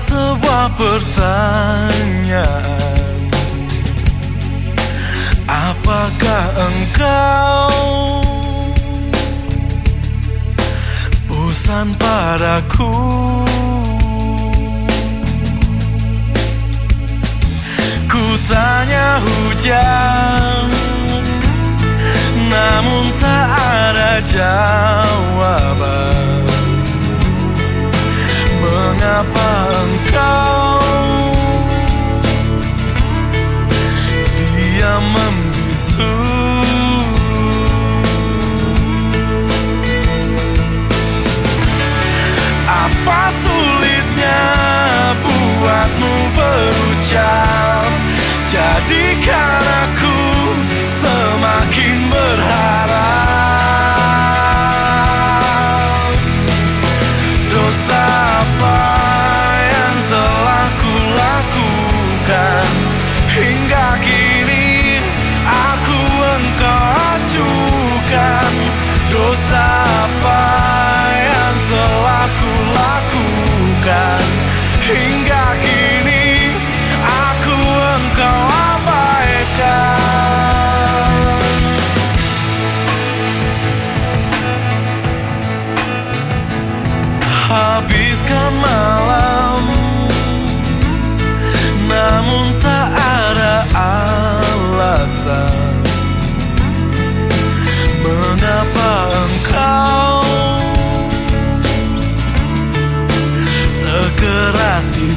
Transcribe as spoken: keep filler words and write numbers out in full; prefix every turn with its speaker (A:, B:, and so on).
A: sebuah pertanyaan. Apakah engkau bosan padaku? Ku tanya hujan, namun tak ada jawaban. Mengapa engkau diam membisu? Apa sulitnya buatmu berucap? Jadikan aku semakin berharap. Dosa apa yang telah kulakukan hingga kini aku engkau acuhkan? Dosa apa yang telah kulakukan hingga kini aku engkau abaikan? Habiskan malam, namun tak ada alasan. Mengapa engkau sekeras ini?